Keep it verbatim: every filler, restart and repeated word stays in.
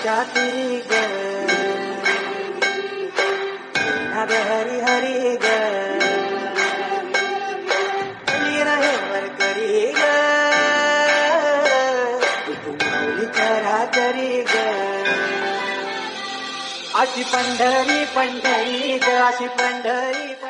चातुरी ग नाग हरी हरी ग रहे वर करी ग माऊली करा तरी ग अशी पंढरी पंढरी ग अशी पंढरी